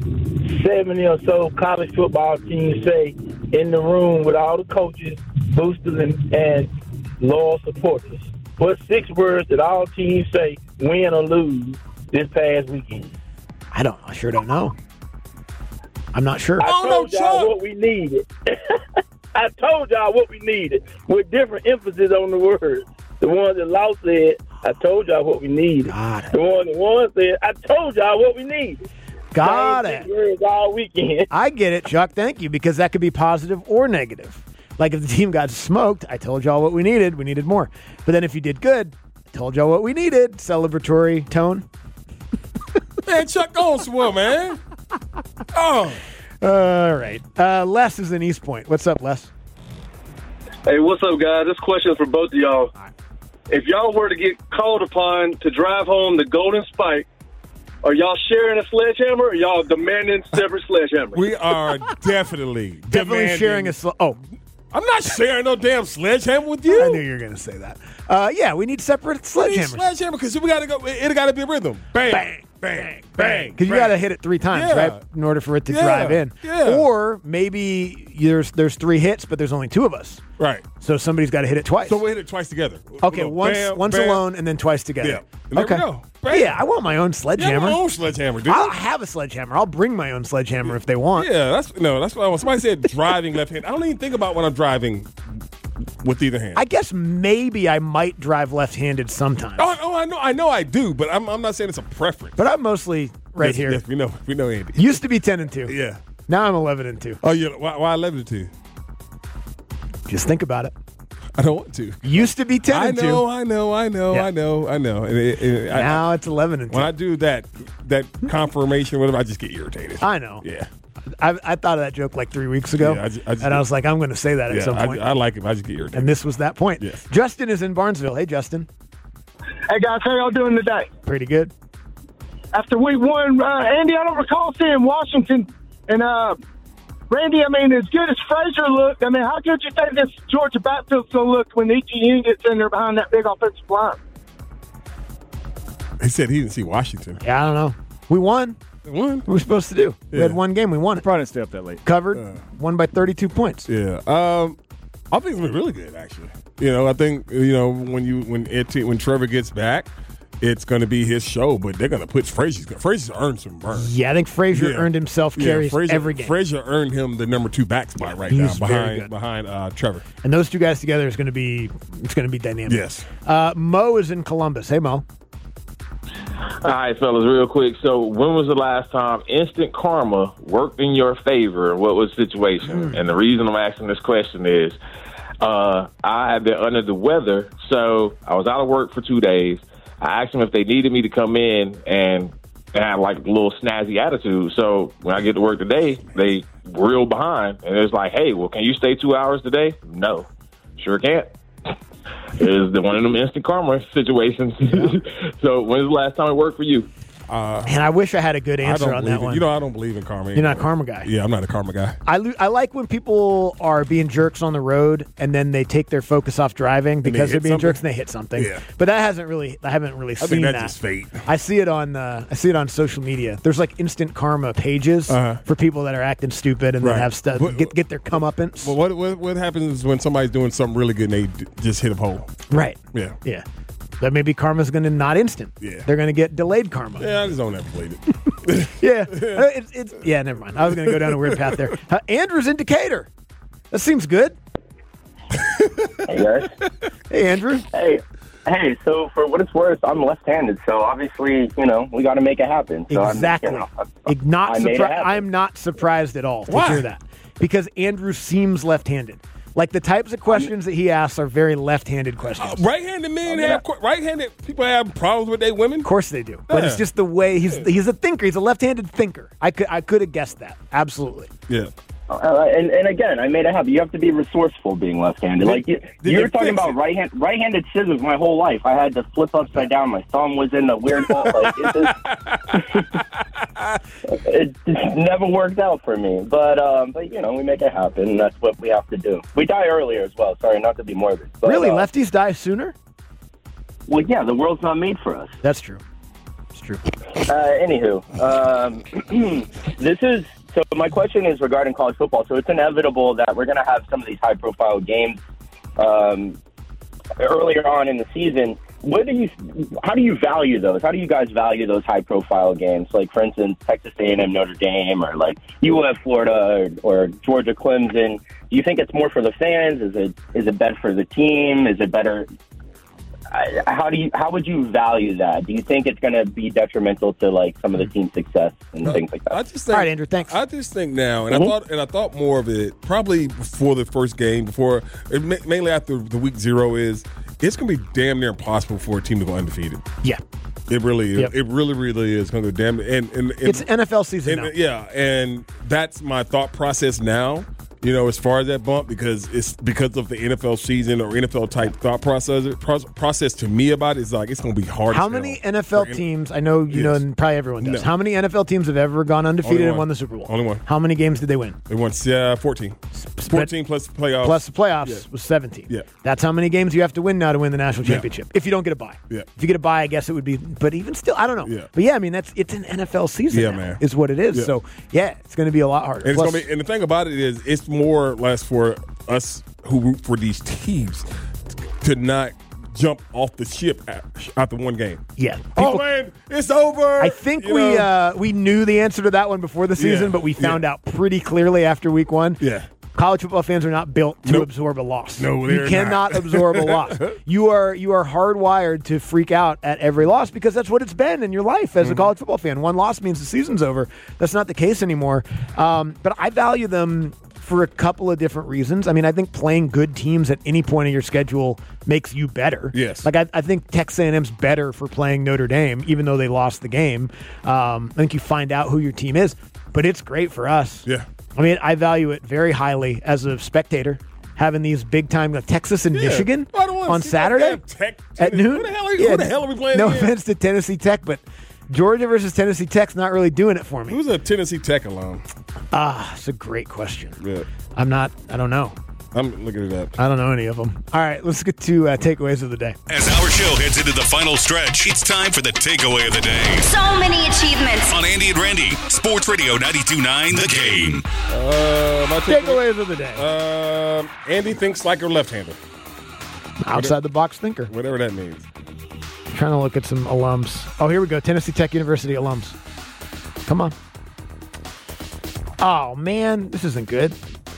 Speaker 9: 70 or so college football teams say in the room with all the coaches, boosters, and loyal supporters? What 6 words did all teams say, win or lose, this past weekend?
Speaker 3: I sure don't know. I'm not sure.
Speaker 9: I told y'all what we needed. I told y'all what we needed with different emphasis on the words. The ones that lost said, I told y'all what we needed. The one that won said, I told y'all what we needed.
Speaker 3: Got it.
Speaker 9: Words all weekend.
Speaker 3: I get it, Chuck. Thank you, because that could be positive or negative. Like if the team got smoked, I told y'all what we needed. We needed more. But then if you did good, I told y'all what we needed. Celebratory tone.
Speaker 4: Man, Chuck, go on swim, man. Oh.
Speaker 3: All right. Les is in East Point. What's up, Les?
Speaker 13: Hey, what's up, guys? This question is for both of y'all. If y'all were to get called upon to drive home the Golden Spike, are y'all sharing a sledgehammer or y'all demanding separate sledgehammers?
Speaker 4: We are definitely
Speaker 3: sharing a
Speaker 4: I'm not sharing no damn sledgehammer with you.
Speaker 3: I knew you were going to say that. Yeah, we need separate sledgehammers.
Speaker 4: Sledgehammer because we got to go. It got to be a rhythm. Bang, bang, bang, bang.
Speaker 3: Because you got to hit it 3 times, right, in order for it to drive in.
Speaker 4: Yeah.
Speaker 3: Or maybe there's 3 hits, but there's only 2 of us.
Speaker 4: Right.
Speaker 3: So somebody's got to hit it twice.
Speaker 4: So we hit it twice together.
Speaker 3: Okay, once alone and then twice together.
Speaker 4: Yeah. And there we go. Bang.
Speaker 3: Yeah, I want my own sledgehammer.
Speaker 4: Yeah, my own sledgehammer, dude.
Speaker 3: I'll have a sledgehammer. I'll bring my own sledgehammer if they want.
Speaker 4: Yeah, that's what I want. Somebody said driving left hand. I don't even think about when I'm driving with either hand.
Speaker 3: I guess maybe I might drive left-handed sometimes.
Speaker 4: Oh, I know I do, but I'm not saying it's a preference.
Speaker 3: But I'm mostly here.
Speaker 4: Yes, we know Andy.
Speaker 3: Used to be 10-2.
Speaker 4: Yeah.
Speaker 3: Now I'm 11-2.
Speaker 4: Oh, yeah. Why 11-2?
Speaker 3: Just think about it.
Speaker 4: I don't want to.
Speaker 3: Used to be 10-2.
Speaker 4: I know.
Speaker 3: Now it's 11-2.
Speaker 4: When I do that confirmation, whatever, I just get irritated.
Speaker 3: I know.
Speaker 4: Yeah.
Speaker 3: I thought of that joke like 3 weeks ago, and I was like, I'm going to say that at some point.
Speaker 4: I like it. I just get irritated.
Speaker 3: And this was that point.
Speaker 4: Yes.
Speaker 3: Justin is in Barnesville. Hey, Justin.
Speaker 14: Hey, guys. How y'all doing today?
Speaker 3: Pretty good.
Speaker 14: After week 1, Andy, I don't recall seeing Washington and Randy, I mean, as good as Frazier looked, I mean, how good you think this Georgia backfield's going to look when ETN gets in there behind that big offensive line?
Speaker 4: He said he didn't see Washington.
Speaker 3: Yeah, I don't know. We won. What were we supposed to do?
Speaker 4: Yeah.
Speaker 3: We had one game. We won it.
Speaker 5: Probably didn't stay up that late.
Speaker 3: Covered. Won by 32 points.
Speaker 4: Yeah. I think it's been really good, actually. I think, when Trevor gets back, it's going to be his show, but they're going to put Frazier's earned some burn.
Speaker 3: Yeah, I think Frazier earned himself carries every game.
Speaker 4: Frazier earned him the number 2 back spot right now behind Trevor.
Speaker 3: And those 2 guys together is going to be dynamic.
Speaker 4: Yes.
Speaker 3: Mo is in Columbus. Hey, Mo.
Speaker 15: All right, fellas, real quick. So when was the last time instant karma worked in your favor? What was the situation? And the reason I'm asking this question is I had been under the weather, so I was out of work for 2 days. I asked them if they needed me to come in, and they had like a little snazzy attitude. So when I get to work today, they real behind, and it's like, hey, well, can you stay 2 hours today? No, sure can't. It's one of them instant karma situations. So when's the last time it worked for you?
Speaker 3: And I wish I had a good answer on that one.
Speaker 4: You know, I don't believe in karma.
Speaker 3: You're not a karma guy.
Speaker 4: Yeah, I'm not a karma guy.
Speaker 3: I like when people are being jerks on the road and then they take their focus off driving because they're being jerks and they hit something.
Speaker 4: Yeah.
Speaker 3: But I haven't really seen that.
Speaker 4: I think that's just fate.
Speaker 3: I see it on social media. There's like instant karma pages for people that are acting stupid and then have stuff get their comeuppance.
Speaker 4: Well, what happens when somebody's doing something really good and they just hit a pole?
Speaker 3: Right.
Speaker 4: Yeah.
Speaker 3: Yeah. That maybe karma's going to not instant.
Speaker 4: Yeah.
Speaker 3: They're going to get delayed karma.
Speaker 4: Yeah, I just don't ever believe it.
Speaker 3: Yeah. Never mind. I was going to go down a weird path there. Andrew's in Decatur. That seems good.
Speaker 16: Hey, guys.
Speaker 3: Hey, Andrew.
Speaker 16: Hey, so for what it's worth, I'm left-handed, so obviously, we got to make it happen. So
Speaker 3: Exactly. I'm not surprised at all to hear that because Andrew seems left-handed. Like the types of questions that he asks are very left-handed questions.
Speaker 4: Right-handed men right-handed people have problems with their women.
Speaker 3: Of course they do, but it's just the way he's a thinker. He's a left-handed thinker. I could have guessed that. Absolutely.
Speaker 4: Yeah.
Speaker 16: And again, I made it happen. You have to be resourceful being left-handed. You were talking about right-handed scissors my whole life. I had to flip upside down. My thumb was in a weird hole. It just never worked out for me. But we make it happen, and that's what we have to do. We die earlier as well. Sorry, not to be morbid. But,
Speaker 3: really, lefties die sooner?
Speaker 16: Well, yeah, the world's not made for us.
Speaker 3: That's true. It's true.
Speaker 16: Anywho, So my question is regarding college football. So it's inevitable that we're going to have some of these high-profile games earlier on in the season. How do you value those? How do you guys value those high-profile games? Like, for instance, Texas A&M, Notre Dame, or like UF Florida or Georgia Clemson. Do you think it's more for the fans? Is it better for the team? Is it better? How would you value that? Do you think it's going to be detrimental to like some of the team's success and things like that?
Speaker 3: All right, Andrew, thanks.
Speaker 4: I just think now, and I thought more of it probably before the first game, mainly after the week 0 is it's going to be damn near impossible for a team to go undefeated.
Speaker 3: Yeah.
Speaker 4: It really is.
Speaker 3: Yep.
Speaker 4: It really, really is going to go damn. And
Speaker 3: it's NFL season now.
Speaker 4: Yeah, and that's my thought process now. As far as that bump, because it's because of the NFL season or NFL type thought process to me about it is like it's going to be hard.
Speaker 3: How many NFL teams? I know you know, and probably everyone does. No. How many NFL teams have ever gone undefeated and won the Super Bowl?
Speaker 4: Only one.
Speaker 3: How many games did they win?
Speaker 4: They won 14. 14 plus the playoffs.
Speaker 3: Plus the playoffs was 17.
Speaker 4: Yeah.
Speaker 3: That's how many games you have to win now to win the national championship. If you don't get a bye.
Speaker 4: Yeah.
Speaker 3: If you get a bye, I guess it would be. But even still, I don't know.
Speaker 4: Yeah.
Speaker 3: But yeah, I mean it's an NFL season.
Speaker 4: Yeah,
Speaker 3: now,
Speaker 4: man.
Speaker 3: is what it is.
Speaker 4: Yeah.
Speaker 3: So yeah, it's going to be a lot harder.
Speaker 4: And and the thing about it is, it's more or less for us who root for these teams to not jump off the ship after one game.
Speaker 3: Yeah.
Speaker 4: Man, it's over.
Speaker 3: I think we knew the answer to that one before the season, but we found out pretty clearly after week 1.
Speaker 4: Yeah.
Speaker 3: College football fans are not built to absorb a loss.
Speaker 4: No,
Speaker 3: you cannot absorb a loss. You are hardwired to freak out at every loss because that's what it's been in your life as a college football fan. One loss means the season's over. That's not the case anymore. But I value them for a couple of different reasons. I mean, I think playing good teams at any point in your schedule makes you better.
Speaker 4: Yes.
Speaker 3: Like, I think Texas A&M's better for playing Notre Dame, even though they lost the game. I think you find out who your team is. But it's great for us.
Speaker 4: Yeah.
Speaker 3: I mean, I value it very highly as a spectator, having these big-time Texas and Michigan on Saturday at noon.
Speaker 4: Who the hell are we playing
Speaker 3: No
Speaker 4: again?
Speaker 3: offense to Tennessee Tech, but Georgia versus Tennessee Tech's not really doing it for me.
Speaker 4: Who's a Tennessee Tech alum?
Speaker 3: It's a great question.
Speaker 4: Yeah.
Speaker 3: I don't know.
Speaker 4: I'm looking it up.
Speaker 3: I don't know any of them. All right, let's get to takeaways of the day.
Speaker 17: As our show heads into the final stretch, it's time for the takeaway of the day.
Speaker 11: So many achievements.
Speaker 17: On Andy and Randy, Sports Radio 92.9 The Game.
Speaker 4: My
Speaker 3: takeaways of the day.
Speaker 4: Andy thinks like a left-hander.
Speaker 3: Outside the box thinker.
Speaker 4: Whatever that means.
Speaker 3: Trying to look at some alums. Oh, here we go. Tennessee Tech University alums. Come on. Oh, man. This isn't good.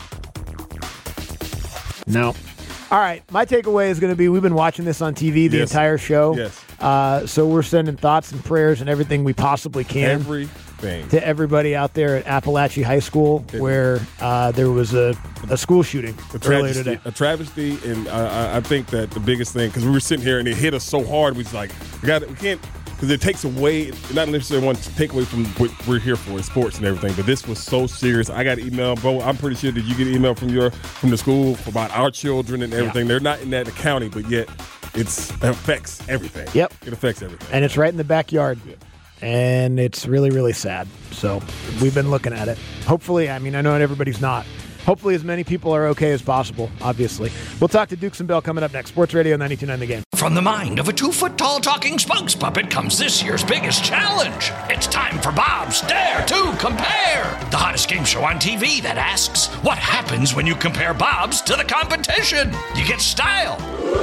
Speaker 3: No. All right. My takeaway is going to be we've been watching this on TV the entire show.
Speaker 4: Yes.
Speaker 3: So we're sending thoughts and prayers and everything we possibly can.
Speaker 4: everything.
Speaker 3: To everybody out there at Appalachia High School, where there was a school shooting earlier today.
Speaker 4: A travesty, and I think that the biggest thing, because we were sitting here and it hit us so hard, we was like, we can't, because it takes away, not necessarily want to take away from what we're here for, sports and everything, but this was so serious. I got an email, bro. I'm pretty sure that you get an email from the school about our children and everything. They're not in that county, but yet it affects everything.
Speaker 3: Yep.
Speaker 4: It affects everything.
Speaker 3: And it's right in the backyard. Yeah. And it's really, really sad. So we've been looking at it. Hopefully, I know not everybody's not. Hopefully as many people are okay as possible, obviously. We'll talk to Dukes and Bell coming up next. Sports Radio 92.9 The Game.
Speaker 2: From the mind of a 2-foot-tall talking spokes puppet comes this year's biggest challenge. It's time for Bob's Dare to Compare, the hottest game show on TV that asks, what happens when you compare Bob's to the competition? You get style.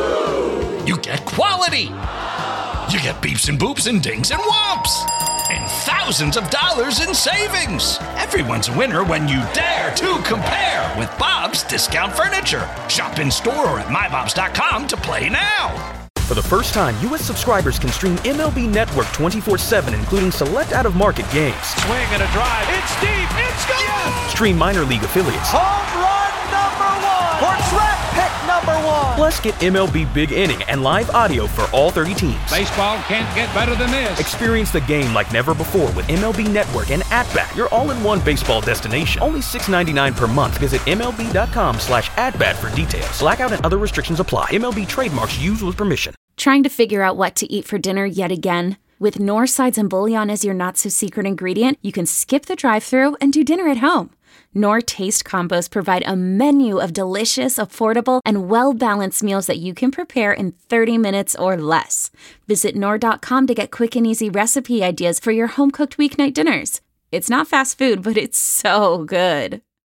Speaker 2: You get quality. You get beeps and boops and dings and whomps. And thousands of dollars in savings. Everyone's a winner when you dare to compare with Bob's Discount Furniture. Shop in store or at mybobs.com to play now.
Speaker 18: For the first time, U.S. subscribers can stream MLB Network 24/7, including select out-of-market games.
Speaker 6: Swing and a drive. It's deep. It's gone. Yes!
Speaker 18: Stream minor league affiliates.
Speaker 19: Home run #1 for draft pick #1.
Speaker 18: Plus, get MLB Big Inning and live audio for all 30 teams.
Speaker 20: Baseball can't get better than this.
Speaker 18: Experience the game like never before with MLB Network and At-Bat, your all-in-one baseball destination. Only $6.99 per month. Visit MLB.com/AtBat for details. Blackout and other restrictions apply. MLB trademarks used with permission.
Speaker 21: Trying to figure out what to eat for dinner yet again? With Knorr sides and bouillon as your not-so-secret ingredient, you can skip the drive-thru and do dinner at home. Knorr Taste Combos provide a menu of delicious, affordable, and well-balanced meals that you can prepare in 30 minutes or less. Visit Knorr.com to get quick and easy recipe ideas for your home-cooked weeknight dinners. It's not fast food, but it's so good.